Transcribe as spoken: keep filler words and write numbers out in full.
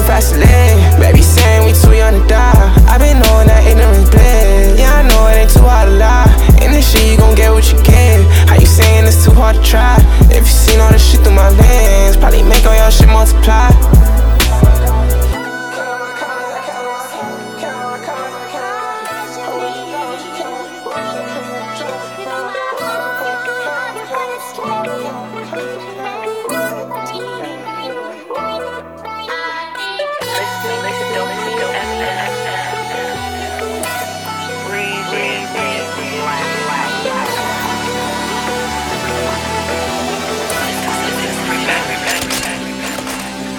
fast lane. Baby saying we too young to die. I been knowing that ignorance bliss. Yeah, I know it ain't too hard to lie. In this shit, you gon' get what you give. How you saying it's too hard to try? If you seen all this shit through my lens, probably make all your shit multiply.